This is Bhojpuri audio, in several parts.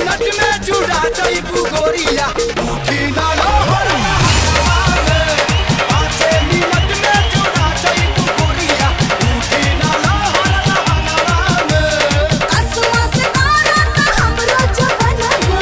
मिनट में जुड़ा जाइबू गोरिया उठी ना लहर हवा में 5 मिनट में जुड़ा जाइबू गोरिया उठी ना लहर हवा में कसुआ से करत हमरो जवनवा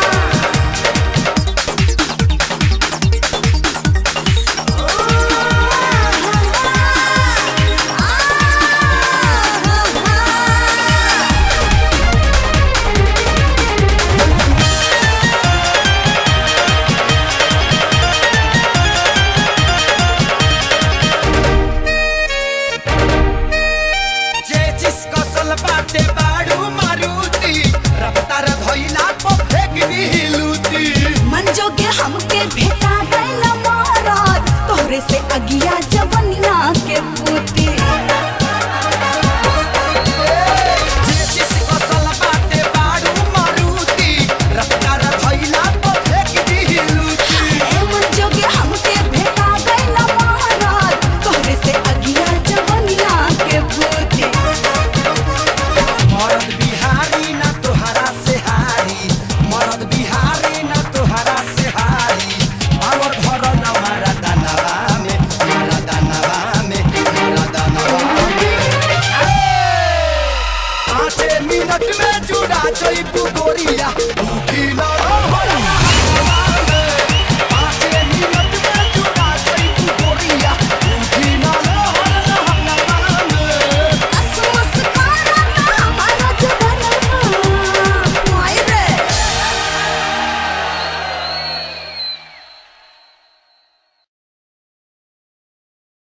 जे जिसको सल बाटे बाड़ू मारुति रफ्तार धइला पे फेंक दी लूटी मन जोगे हमके भेटा गइल मारत तोहरे से अगिया